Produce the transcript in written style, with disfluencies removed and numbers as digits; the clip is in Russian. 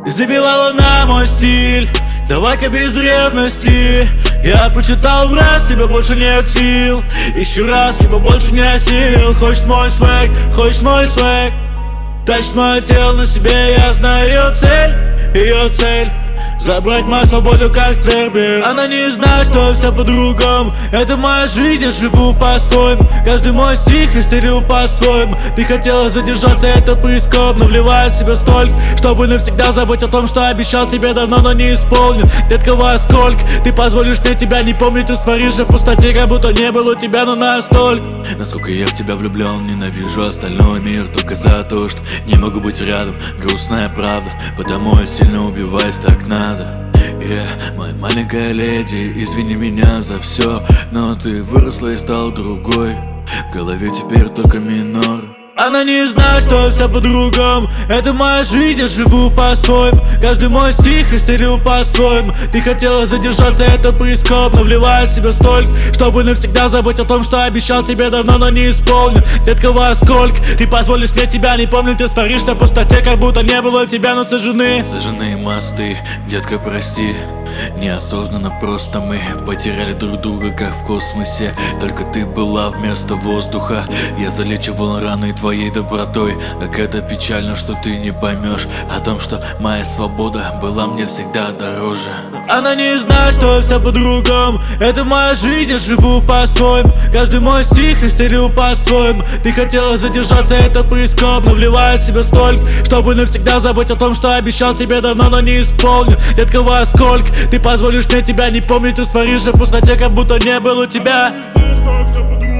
Ты забивала на мой стиль, давай-ка без ревности. Я прочитал в раз, тебе больше нет сил. Еще раз, ибо больше не осилил. Хочешь мой свэг, хочешь мой свэг. Тащит мое тело на себе, я знаю ее цель забрать мою свободу, как Цербер. Она не знает, что все по-другому. Это моя жизнь, я живу по-своему. Каждый мой стих я стелил по-своему. Ты хотела задержаться, это прискорбно. Вливаю в себя столько, чтобы навсегда забыть о том, что обещал тебе давно, но не исполнил. Детка, во сколько ты позволишь мне тебя не помнить? Ты сваришься в пустоте, как будто не было тебя, но настолько. Насколько я в тебя влюблен, ненавижу остальной мир только за то, что не могу быть рядом. Грустная правда, потому я сильно убиваюсь, так надо. Моя маленькая леди, извини меня за все, но ты выросла и стал другой. В голове теперь только минор. Она не знает, что все по-другому. Это моя жизнь, я живу по-своему. Каждый мой стих я стелил по-своему. Ты хотела задержаться, это прискорбно. Вливаю в себя столько, чтобы навсегда забыть о том, что обещал тебе давно, но не исполнил. Детка, во сколько ты позволишь мне тебя не помнить? Ты створишься в пустоте, как будто не было тебя, но сожжены мосты, детка, прости. Неосознанно просто мы потеряли друг друга, как в космосе. Только ты была вместо воздуха. Я залечивал раны твоей добротой. Как это печально, что ты не поймешь о том, что моя свобода была мне всегда дороже. Она не знает, что все по-другому. Это моя жизнь, я живу по-своему. Каждый мой стих я стелил по-своему. Ты хотела задержаться, это прискорбно. Вливаю в себя столько, чтобы навсегда забыть о том, что обещал тебе давно, но не исполнил. Детка, во сколько ты позволишь мне тебя не помнить? Ты сваришься в пустоте, как будто не было тебя.